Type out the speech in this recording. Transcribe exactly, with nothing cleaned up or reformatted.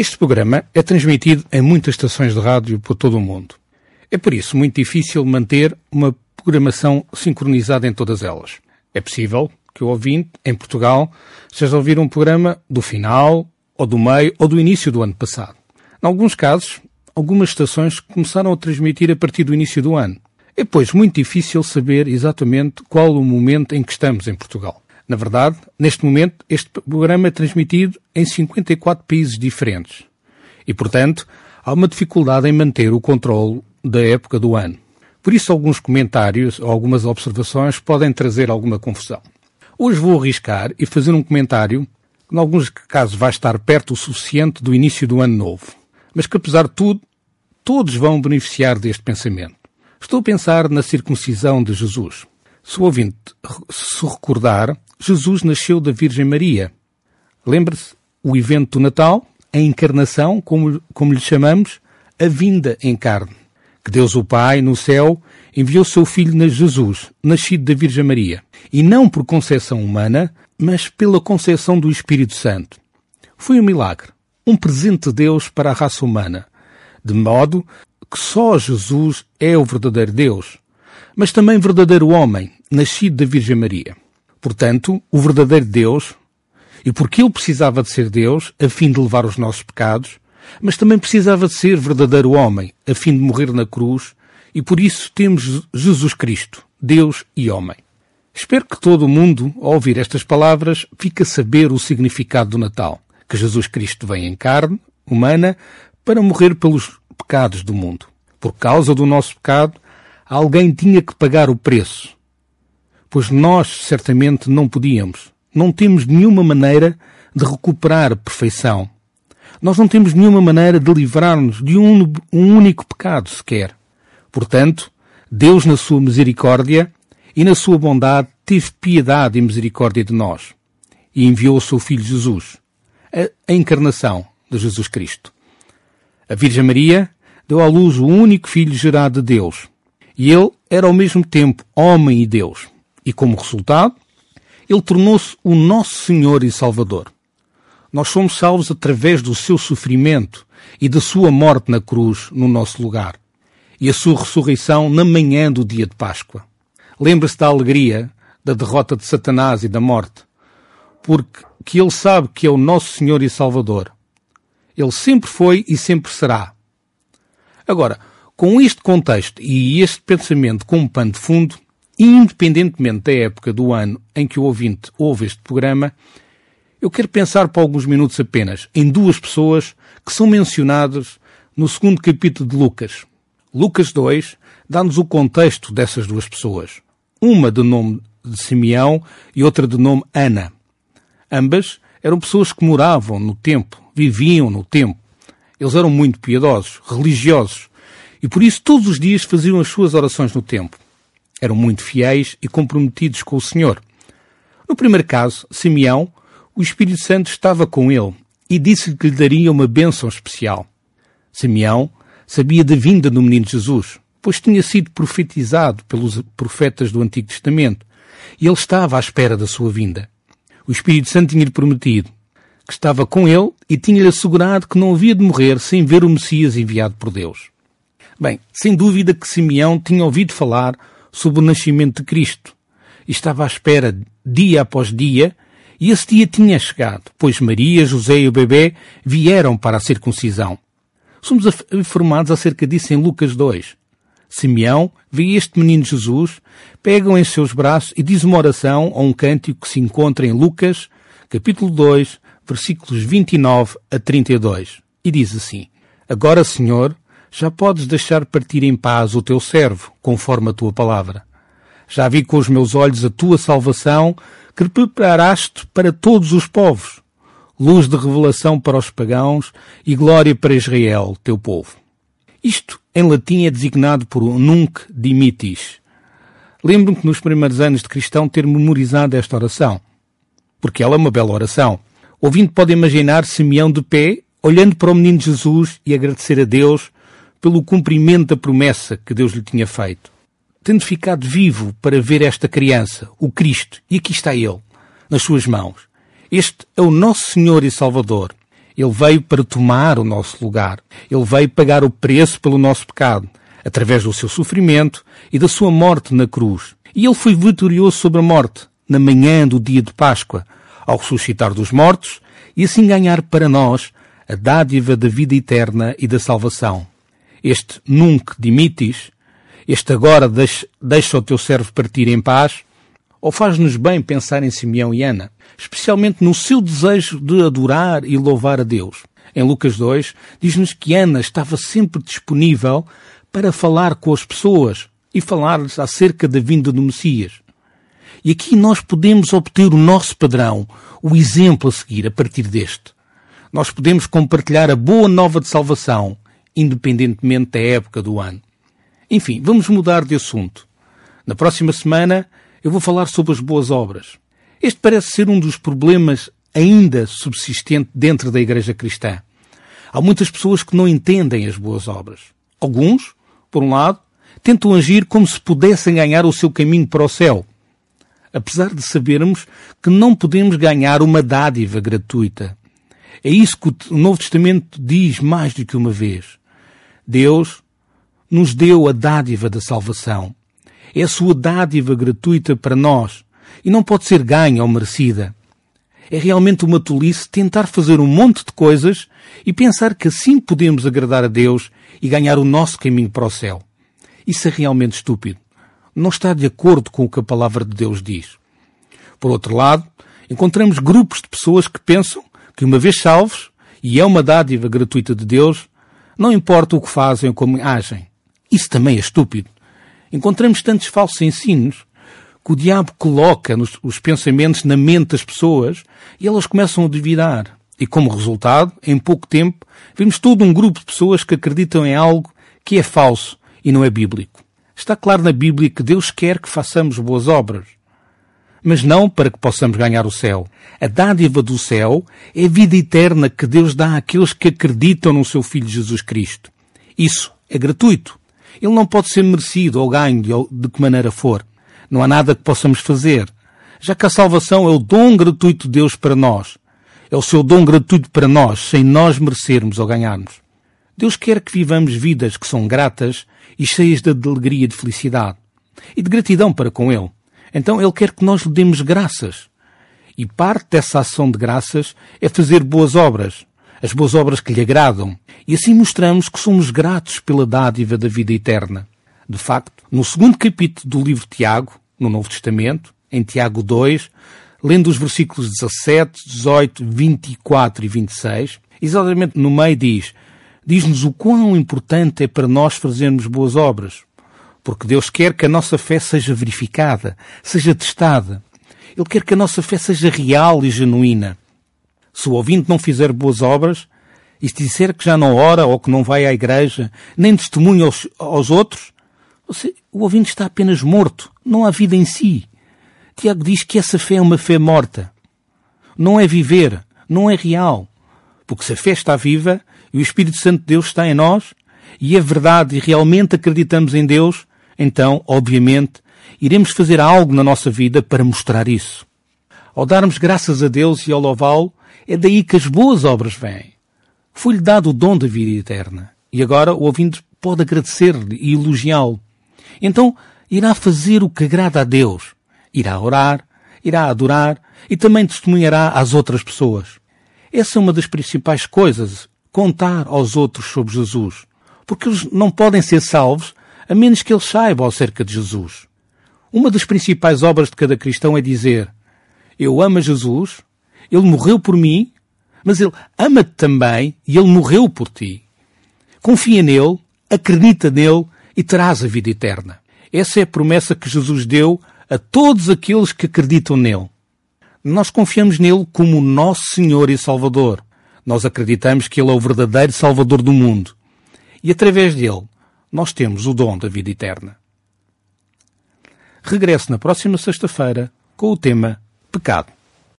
Este programa é transmitido em muitas estações de rádio por todo o mundo. É por isso muito difícil manter uma programação sincronizada em todas elas. É possível que o ouvinte, em Portugal, esteja a ouvir um programa do final, ou do meio, ou do início do ano passado. Em alguns casos, algumas estações começaram a transmitir a partir do início do ano. É, pois, muito difícil saber exatamente qual o momento em que estamos em Portugal. Na verdade, neste momento, este programa é transmitido em cinquenta e quatro países diferentes. E, portanto, há uma dificuldade em manter o controle da época do ano. Por isso, alguns comentários ou algumas observações podem trazer alguma confusão. Hoje vou arriscar e fazer um comentário que, em alguns casos, vai estar perto o suficiente do início do ano novo. Mas que, apesar de tudo, todos vão beneficiar deste pensamento. Estou a pensar na circuncisão de Jesus. Se o ouvinte se recordar, Jesus nasceu da Virgem Maria. Lembre-se, o evento do Natal, a encarnação, como, como lhe chamamos, a vinda em carne. Que Deus o Pai, no céu, enviou seu Filho na Jesus, nascido da Virgem Maria. E não por conceção humana, mas pela conceção do Espírito Santo. Foi um milagre, um presente de Deus para a raça humana. De modo que só Jesus é o verdadeiro Deus, mas também verdadeiro homem, nascido da Virgem Maria. Portanto, o verdadeiro Deus, e porque ele precisava de ser Deus, a fim de levar os nossos pecados, mas também precisava de ser verdadeiro homem, a fim de morrer na cruz, e por isso temos Jesus Cristo, Deus e homem. Espero que todo o mundo, ao ouvir estas palavras, fique a saber o significado do Natal, que Jesus Cristo vem em carne humana para morrer pelos pecados do mundo. Por causa do nosso pecado, alguém tinha que pagar o preço, pois nós certamente não podíamos. Não temos nenhuma maneira de recuperar a perfeição. Nós não temos nenhuma maneira de livrar-nos de um, um único pecado sequer. Portanto, Deus, na sua misericórdia e na sua bondade, teve piedade e misericórdia de nós e enviou o seu Filho Jesus, a, a encarnação de Jesus Cristo. A Virgem Maria deu à luz o único Filho gerado de Deus e ele era ao mesmo tempo homem e Deus. E como resultado, ele tornou-se o nosso Senhor e Salvador. Nós somos salvos através do seu sofrimento e da sua morte na cruz no nosso lugar e a sua ressurreição na manhã do dia de Páscoa. Lembre-se da alegria da derrota de Satanás e da morte, porque que ele sabe que é o nosso Senhor e Salvador. Ele sempre foi e sempre será. Agora, com este contexto e este pensamento como pano de fundo, independentemente da época do ano em que o ouvinte ouve este programa, eu quero pensar por alguns minutos apenas em duas pessoas que são mencionadas no segundo capítulo de Lucas. Lucas dois dá-nos o contexto dessas duas pessoas. Uma de nome de Simeão e outra de nome Ana. Ambas eram pessoas que moravam no templo, viviam no templo. Eles eram muito piedosos, religiosos, e por isso todos os dias faziam as suas orações no templo. Eram muito fiéis e comprometidos com o Senhor. No primeiro caso, Simeão, o Espírito Santo estava com ele e disse-lhe que lhe daria uma bênção especial. Simeão sabia da vinda do menino Jesus, pois tinha sido profetizado pelos profetas do Antigo Testamento, e ele estava à espera da sua vinda. O Espírito Santo tinha-lhe prometido que estava com ele e tinha-lhe assegurado que não havia de morrer sem ver o Messias enviado por Deus. Bem, sem dúvida que Simeão tinha ouvido falar sobre o nascimento de Cristo e estava à espera dia após dia, e esse dia tinha chegado, pois Maria, José e o bebê vieram para a circuncisão. Somos informados acerca disso em Lucas dois. Simeão vê este menino Jesus, pega-o em seus braços e diz uma oração ou um cântico que se encontra em Lucas, capítulo dois, versículos vinte e nove a trinta e dois. E diz assim: Agora, Senhor, já podes deixar partir em paz o teu servo, conforme a tua palavra. Já vi com os meus olhos a tua salvação, que preparaste para todos os povos, luz de revelação para os pagãos e glória para Israel, teu povo. Isto, em latim, é designado por Nunc Dimittis. Lembro-me que nos primeiros anos de cristão ter memorizado esta oração, porque ela é uma bela oração. O ouvinte pode imaginar Simeão de pé, olhando para o menino Jesus e agradecer a Deus pelo cumprimento da promessa que Deus lhe tinha feito. Tendo ficado vivo para ver esta criança, o Cristo, e aqui está ele, nas suas mãos. Este é o nosso Senhor e Salvador. Ele veio para tomar o nosso lugar. Ele veio pagar o preço pelo nosso pecado, através do seu sofrimento e da sua morte na cruz. E ele foi vitorioso sobre a morte, na manhã do dia de Páscoa, ao ressuscitar dos mortos e assim ganhar para nós a dádiva da vida eterna e da salvação. Este nunc dimittis, este agora deixa, deixa o teu servo partir em paz, ou faz-nos bem pensar em Simeão e Ana, especialmente no seu desejo de adorar e louvar a Deus. Em Lucas dois, diz-nos que Ana estava sempre disponível para falar com as pessoas e falar-lhes acerca da vinda do Messias. E aqui nós podemos obter o nosso padrão, o exemplo a seguir a partir deste. Nós podemos compartilhar a boa nova de salvação, independentemente da época do ano. Enfim, vamos mudar de assunto. Na próxima semana eu vou falar sobre as boas obras. Este parece ser um dos problemas ainda subsistente dentro da Igreja Cristã. Há muitas pessoas que não entendem as boas obras. Alguns, por um lado, tentam agir como se pudessem ganhar o seu caminho para o céu, apesar de sabermos que não podemos ganhar uma dádiva gratuita. É isso que o Novo Testamento diz mais do que uma vez. Deus nos deu a dádiva da salvação. É a sua dádiva gratuita para nós e não pode ser ganha ou merecida. É realmente uma tolice tentar fazer um monte de coisas e pensar que assim podemos agradar a Deus e ganhar o nosso caminho para o céu. Isso é realmente estúpido. Não está de acordo com o que a palavra de Deus diz. Por outro lado, encontramos grupos de pessoas que pensam que uma vez salvos, e é uma dádiva gratuita de Deus, não importa o que fazem ou como agem. Isso também é estúpido. Encontramos tantos falsos ensinos que o diabo coloca nos, os pensamentos na mente das pessoas e elas começam a duvidar. E como resultado, em pouco tempo, vemos todo um grupo de pessoas que acreditam em algo que é falso e não é bíblico. Está claro na Bíblia que Deus quer que façamos boas obras, mas não para que possamos ganhar o céu. A dádiva do céu é a vida eterna que Deus dá àqueles que acreditam no seu Filho Jesus Cristo. Isso é gratuito. Ele não pode ser merecido ou ganho de que maneira for. Não há nada que possamos fazer, já que a salvação é o dom gratuito de Deus para nós. É o seu dom gratuito para nós, sem nós merecermos ou ganharmos. Deus quer que vivamos vidas que são gratas e cheias de alegria e de felicidade e de gratidão para com Ele. Então Ele quer que nós lhe demos graças. E parte dessa ação de graças é fazer boas obras, as boas obras que lhe agradam. E assim mostramos que somos gratos pela dádiva da vida eterna. De facto, no segundo capítulo do livro de Tiago, no Novo Testamento, em Tiago dois, lendo os versículos dezassete, dezoito, vinte e quatro e vinte e seis, exatamente no meio diz, diz-nos o quão importante é para nós fazermos boas obras, porque Deus quer que a nossa fé seja verificada, seja testada. Ele quer que a nossa fé seja real e genuína. Se o ouvinte não fizer boas obras, e se disser que já não ora ou que não vai à igreja, nem testemunha aos, aos outros, você, o ouvinte está apenas morto, não há vida em si. Tiago diz que essa fé é uma fé morta. Não é viver, não é real. Porque se a fé está viva e o Espírito Santo de Deus está em nós, e é verdade e realmente acreditamos em Deus, então, obviamente, iremos fazer algo na nossa vida para mostrar isso. Ao darmos graças a Deus e ao louvá-lo, é daí que as boas obras vêm. Foi-lhe dado o dom da vida eterna. E agora o ouvinte pode agradecer-lhe e elogiá-lo. Então, irá fazer o que agrada a Deus. Irá orar, irá adorar e também testemunhará às outras pessoas. Essa é uma das principais coisas, contar aos outros sobre Jesus. Porque eles não podem ser salvos a menos que eles saibam acerca de Jesus. Uma das principais obras de cada cristão é dizer: eu amo a Jesus, Ele morreu por mim, mas Ele ama-te também e Ele morreu por ti. Confia nele, acredita nele e terás a vida eterna. Essa é a promessa que Jesus deu a todos aqueles que acreditam nele. Nós confiamos nele como o nosso Senhor e Salvador. Nós acreditamos que Ele é o verdadeiro Salvador do mundo. E através dele, nós temos o dom da vida eterna. Regresso na próxima sexta-feira com o tema Pecado.